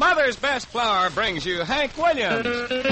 Mother's Best Flour brings you Hank Williams.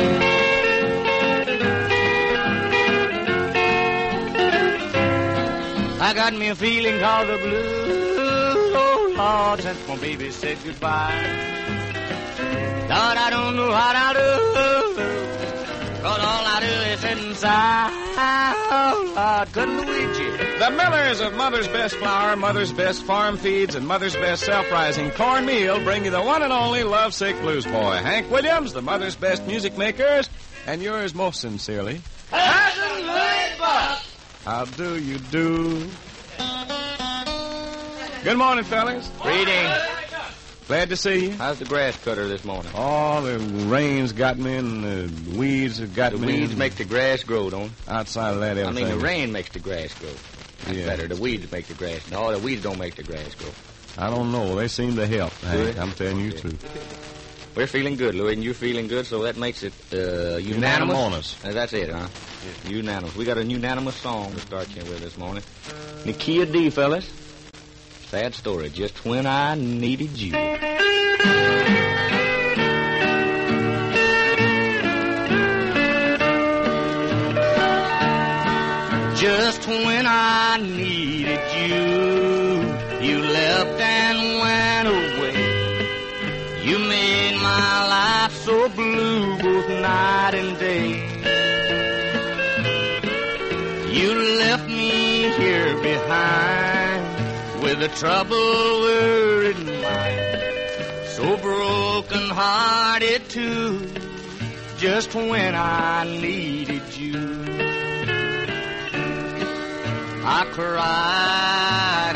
I got me a feeling called the blues, oh Lord, since my baby said goodbye. Lord, I don't know what I'll do, 'cause all I do is sit inside. Oh Lord, couldn't Luigi. The Millers of Mother's Best Flour, Mother's Best Farm Feeds, and Mother's Best Self-Rising Cornmeal bring you the one and only lovesick blues boy, Hank Williams, the Mother's Best Music Makers, and yours most sincerely, Cousin Louis Buck. How do you do? Good morning, fellas. Greetings. Glad to see you. How's the grass cutter this morning? Oh, the rain's got me and the weeds have got The me. weeds make the grass grow, don't they? Outside of that, I everything. mean, the rain makes the grass grow. That's Yeah. better. The weeds make the grass. No, the weeds don't make the grass grow. I don't know. They seem to help, Hank. Good. I'm telling you Okay. the truth. We're feeling good, Louis, and you're feeling good, so that makes it unanimous. Unanimous. That's it, huh? Yeah. Unanimous. We got a unanimous song to start you with this morning. Nakia D, fellas. Sad story. Just when I needed you. Just when I needed you, you left and went away. You made my life so blue both night and day. You left me here behind with a troubled, worried mind, so broken-hearted too, just when I needed you. I cried,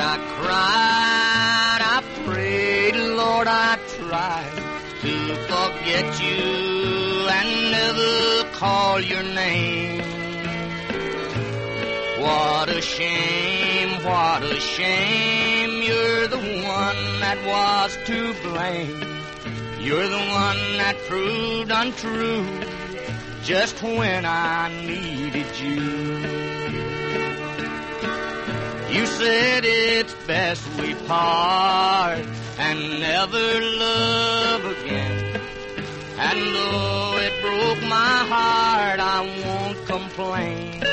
I prayed, Lord, I tried to forget you and never call your name. What a shame, you're the one that was to blame. You're the one that proved untrue just when I needed you. You said it's best we part and never love again. And though it broke my heart, I won't complain.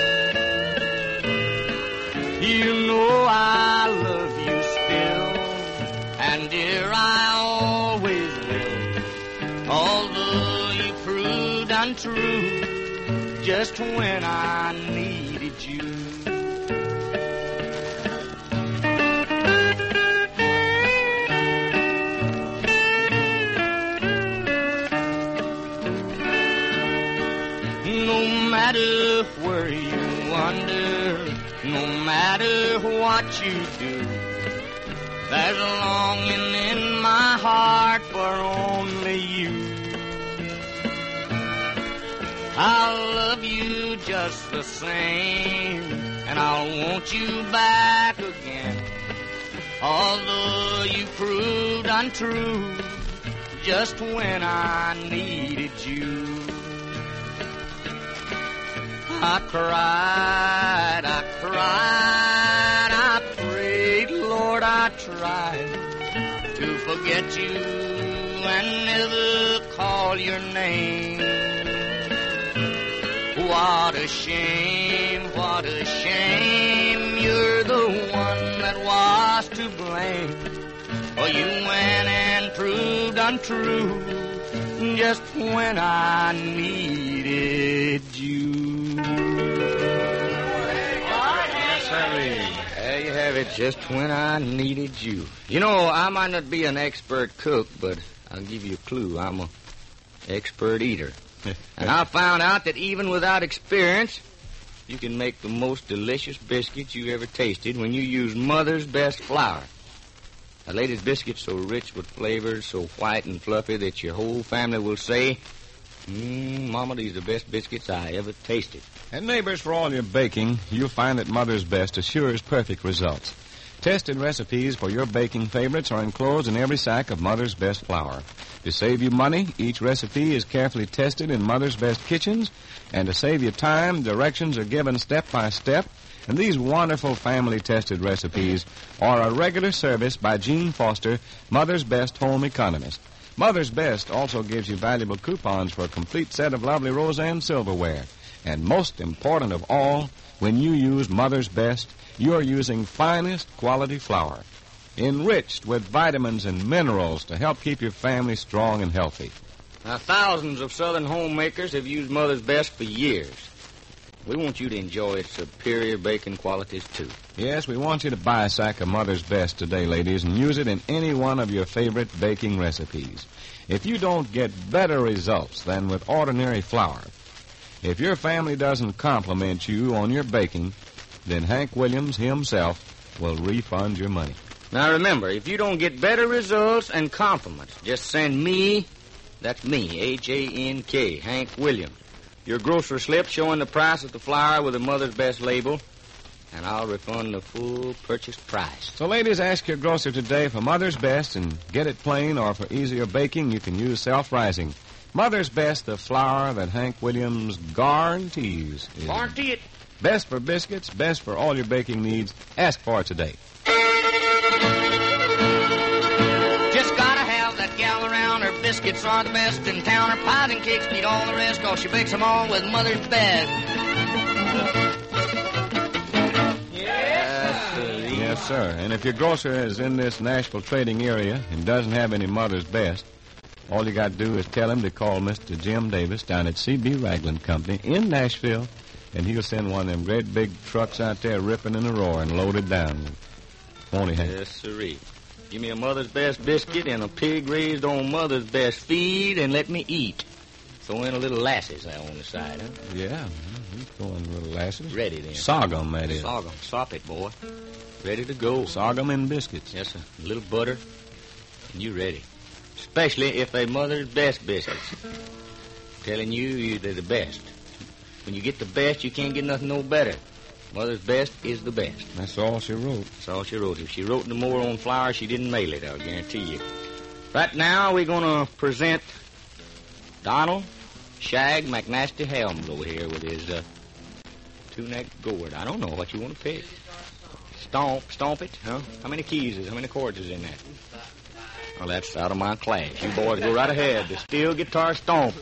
You know I love you still, and dear, I always will. Although you proved untrue just when I needed you. No matter where you wander, no matter what you do, there's a longing in my heart for only you. I'll love you just the same, and I'll want you back again. Although you proved untrue just when I needed you. I cried, I prayed, Lord, I tried to forget you and never call your name. What a shame, you're the one that was to blame. For you went and proved untrue just when I needed you. There you have it, just when I needed you. You know, I might not be an expert cook, but I'll give you a clue. I'm an expert eater. And I found out that even without experience, you can make the most delicious biscuits you ever tasted when you use Mother's Best Flour. That lady's biscuits so rich with flavors, so white and fluffy that your whole family will say, Mama, these are the best biscuits I ever tasted. And neighbors, for all your baking, you'll find that Mother's Best assures perfect results. Tested recipes for your baking favorites are enclosed in every sack of Mother's Best flour. To save you money, each recipe is carefully tested in Mother's Best kitchens, and to save you time, directions are given step by step, and these wonderful family-tested recipes are a regular service by Gene Foster, Mother's Best home economist. Mother's Best also gives you valuable coupons for a complete set of lovely Roseanne silverware. And most important of all, when you use Mother's Best, you're using finest quality flour, enriched with vitamins and minerals to help keep your family strong and healthy. Now, thousands of Southern homemakers have used Mother's Best for years. We want you to enjoy its superior baking qualities, too. Yes, we want you to buy a sack of Mother's Best today, ladies, and use it in any one of your favorite baking recipes. If you don't get better results than with ordinary flour, if your family doesn't compliment you on your baking, then Hank Williams himself will refund your money. Now, remember, if you don't get better results and compliments, just send me, that's me, H-A-N-K, Hank Williams, your grocery slip showing the price of the flour with the Mother's Best label, and I'll refund the full purchase price. So, ladies, ask your grocer today for Mother's Best and get it plain, or for easier baking, you can use self-rising. Mother's Best, the flour that Hank Williams guarantees is Guarantee it. best for biscuits, best for all your baking needs. Ask for it today. Just gotta have that gal around. Her biscuits are the best in town. Her pies and cakes beat all the rest, 'cause she bakes them all with Mother's Best. Yes, sir. And if your grocer is in this Nashville trading area and doesn't have any Mother's Best, all you got to do is tell him to call Mr. Jim Davis down at C.B. Ragland Company in Nashville, and he'll send one of them great big trucks out there ripping and a-roaring, loaded down. Won't he, Hank? Yes, sirree. Give me a Mother's Best biscuit and a pig raised on Mother's Best feed, and let me eat. Throw in a little lasses on the side, huh? Yeah, he's throwing little lasses. Ready then. Sorghum, that is. Sorghum. Sop it, boy. Ready to go. Sorghum and biscuits. Yes, sir. A little butter, and you ready. Especially if they Mother's Best biscuits. Telling you they're the best. When you get the best, you can't get nothing no better. Mother's Best is the best. That's all she wrote. That's all she wrote. If she wrote no more on flour, she didn't mail it, I'll guarantee you. Right now, we're going to present Donald Shag McNasty Helms over here with his two-neck gourd. I don't know what you want to pick. Stomp it, huh? How many chords is in that? Well, that's out of my class. You boys go right ahead. The steel guitar stomp.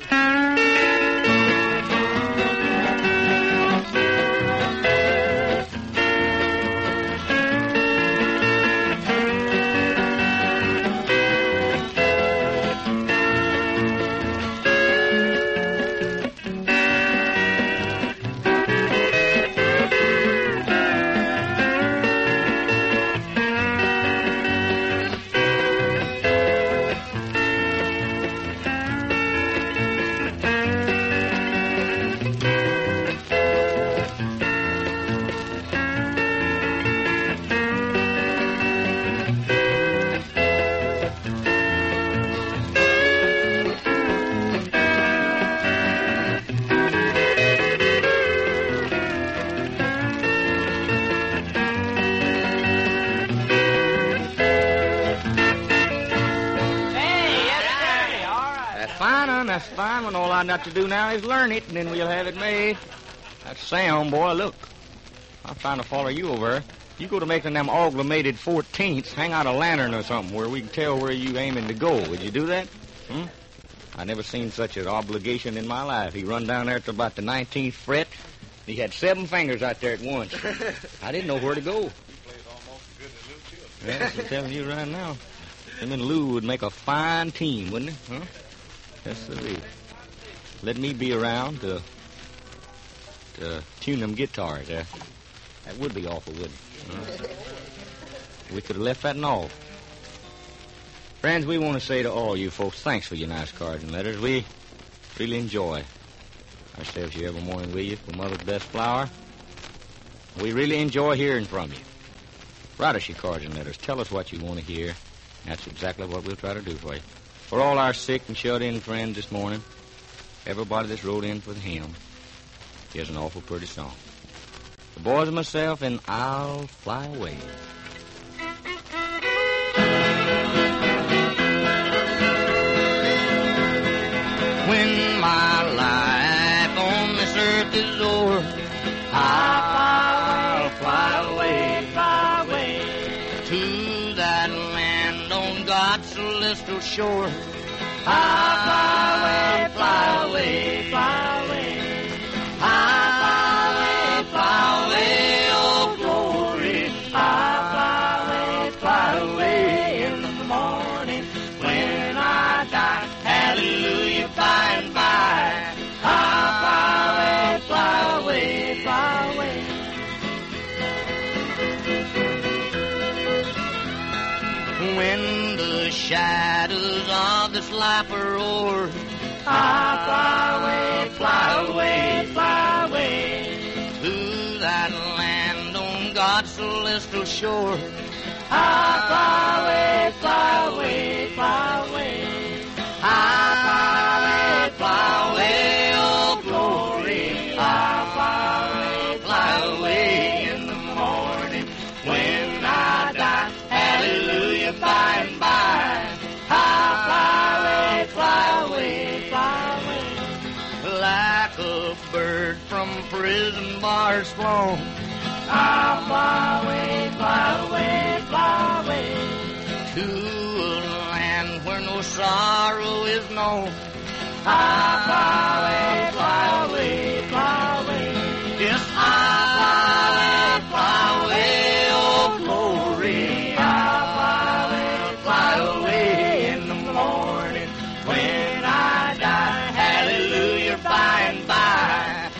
That's fine. When all I got to do now is learn it, and then we'll have it made. That's Sam, boy. Look, I'm trying to follow you over. You go to making them amalgamated 14ths, hang out a lantern or something where we can tell where you aiming to go. Would you do that? I never seen such an obligation in my life. He run down there to about the 19th fret. He had 7 fingers out there at once. I didn't know where to go. He plays almost as good as Lou Chilton. Yes, I'm telling you right now. Him and Lou would make a fine team, wouldn't they? Huh? Yes, sir. Let me be around to tune them guitars there. That would be awful, wouldn't it? We could have left that and all. Friends, we want to say to all you folks, thanks for your nice cards and letters. We really enjoy ourselves here every morning with you for Mother's Best Flour. We really enjoy hearing from you. Write us your cards and letters. Tell us what you want to hear. That's exactly what we'll try to do for you. For all our sick and shut-in friends this morning, everybody that's wrote in for the hymn, here's an awful pretty song. The boys and myself, and I'll Fly Away. When my life on this earth is o'er, I'll fly away to that land on God's celestial shore. Ah, fly away, fly away. Ah, fly away, oh glory. Ah, fly away in the morning when I die. Hallelujah, by and by. Ah, fly away, fly away. When the shadows of this life are o'er, ah, fly away, fly away, to that land on God's celestial shore. Ah, fly away, fly away. Ah, fly away, oh glory. Ah, fly away in the morning when I die. Hallelujah, by and by. Ah, fly away, fly away. Like a bird from prison bars flown. Ah, fly away, fly away, fly away. To a land where no sorrow is known. Ah, fly away, fly away. Yes, ah, fly away, oh glory. Ah, fly away in the morning when I die. Hallelujah, by and by.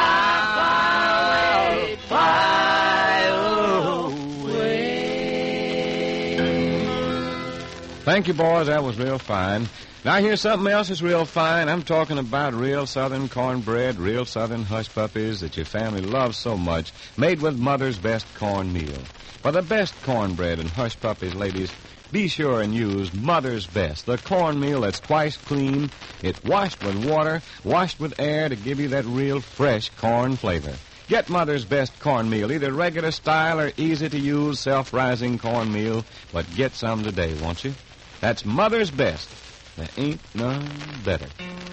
Ah, fly away. Thank you, boys. That was real fine. Now, here's something else that's real fine. I'm talking about real Southern cornbread, real Southern hush puppies that your family loves so much, made with Mother's Best cornmeal. For the best cornbread and hush puppies, ladies, be sure and use Mother's Best, the cornmeal that's twice clean. It's washed with water, washed with air to give you that real fresh corn flavor. Get Mother's Best cornmeal, either regular style or easy-to-use self-rising cornmeal, but get some today, won't you? That's Mother's Best. There ain't none better.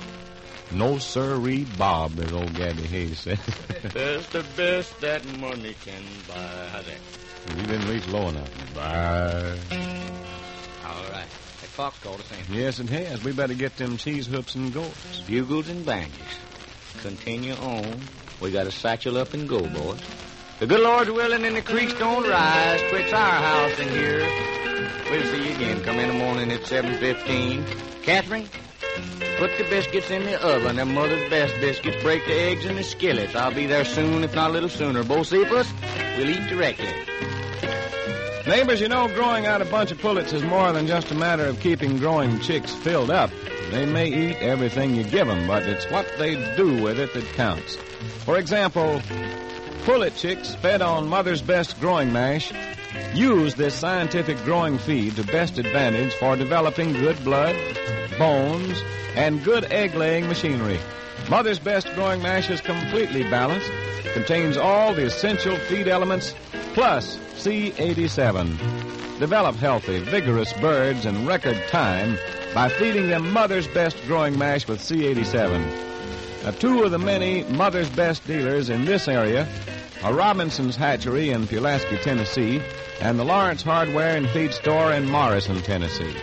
No sirree Bob, as old Gabby Hayes said. That's the best that money can buy. You didn't reach low enough. Bye. All right. That clock's called us in. Yes, it has. We better get them cheese hoops and gourds. Bugles and banjos. Continue on. We got a satchel up and go, boys. The good Lord's willing and the creeks don't rise twixt our house and here. We'll see you again. Come in the morning at 7:15. Catherine, put the biscuits in the oven. Them Mother's Best biscuits. Break the eggs in the skillets. I'll be there soon, if not a little sooner. Bocephus, we'll eat directly. Neighbors, you know, growing out a bunch of pullets is more than just a matter of keeping growing chicks filled up. They may eat everything you give them, but it's what they do with it that counts. For example, pullet chicks fed on Mother's Best growing mash use this scientific growing feed to best advantage for developing good blood, bones, and good egg-laying machinery. Mother's Best growing mash is completely balanced, contains all the essential feed elements, plus C87. Develop healthy, vigorous birds in record time by feeding them Mother's Best growing mash with C87. Now, two of the many Mother's Best dealers in this area are Robinson's Hatchery in Pulaski, Tennessee, and the Lawrence Hardware and Feed Store in Morrison, Tennessee.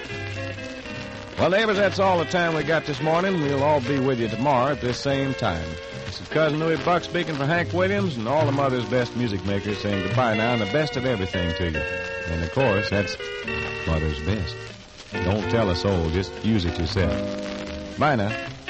Well, neighbors, that's all the time we got this morning. We'll all be with you tomorrow at this same time. This is Cousin Louis Buck speaking for Hank Williams and all the Mother's Best music makers saying goodbye now and the best of everything to you. And, of course, that's Mother's Best. Don't tell a soul, just use it yourself. Bye now.